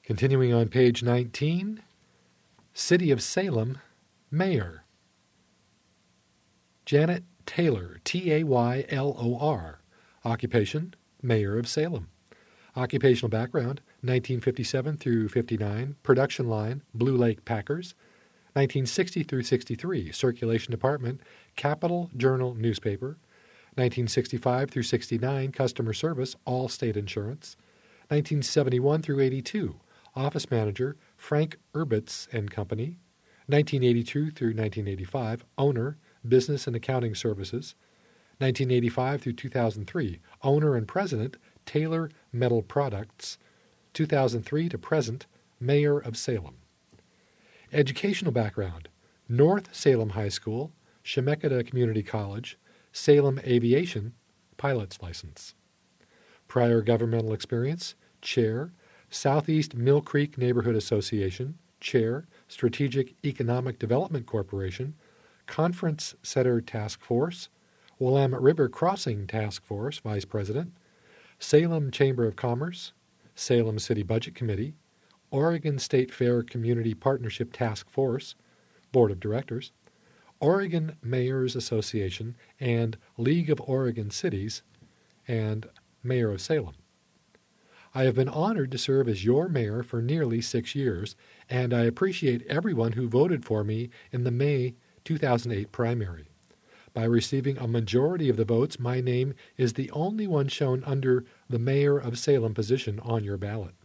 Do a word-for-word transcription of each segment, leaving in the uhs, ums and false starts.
Continuing on page nineteen, City of Salem, Mayor. Janet Taylor, T A Y L O R. Occupation, Mayor of Salem. Occupational background, nineteen fifty-seven through fifty-nine. Production line, Blue Lake Packers. nineteen sixty through sixty-three. Circulation department, Capital Journal newspaper. nineteen sixty-five through sixty-nine. Customer service, Allstate Insurance. nineteen seventy-one through eighty-two. Office manager, Frank Urbitz and Company. nineteen eighty-two through nineteen eighty-five. Owner, Business and Accounting Services. nineteen eighty-five through two thousand three. Owner and President, Taylor Metal Products. two thousand three to present, Mayor of Salem. Educational background, North Salem High School, Chemeketa Community College, Salem Aviation, pilot's license. Prior governmental experience, Chair, Southeast Mill Creek Neighborhood Association, Chair, Strategic Economic Development Corporation, Conference Center Task Force, Willamette River Crossing Task Force, Vice President, Salem Chamber of Commerce, Salem City Budget Committee, Oregon State Fair Community Partnership Task Force, Board of Directors, Oregon Mayors Association and League of Oregon Cities, and Mayor of Salem. I have been honored to serve as your mayor for nearly six years, and I appreciate everyone who voted for me in the May two thousand eight primary. By receiving a majority of the votes, my name is the only one shown under the Mayor of Salem position on your ballot.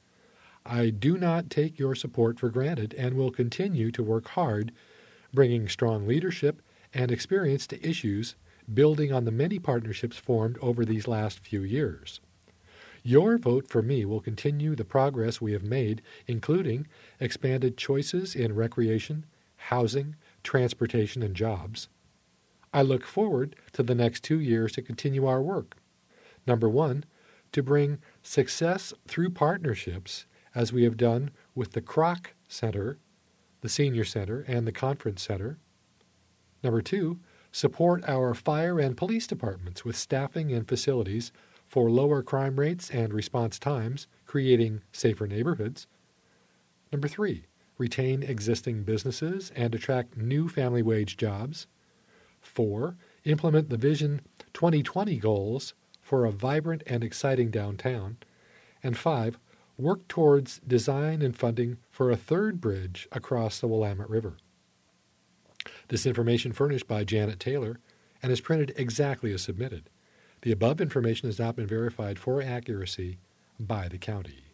I do not take your support for granted and will continue to work hard, bringing strong leadership and experience to issues, building on the many partnerships formed over these last few years. Your vote for me will continue the progress we have made, including expanded choices in recreation, housing, transportation, and jobs. I look forward to the next two years to continue our work. Number one, to bring success through partnerships, as we have done with the Kroc Center, the Senior Center, and the Conference Center. Number two, support our fire and police departments with staffing and facilities for lower crime rates and response times, creating safer neighborhoods. Number three, retain existing businesses and attract new family wage jobs. Four, implement the Vision twenty twenty goals for a vibrant and exciting downtown. And five, work towards design and funding for a third bridge across the Willamette River. This information furnished by Janet Taylor and is printed exactly as submitted. The above information has not been verified for accuracy by the county.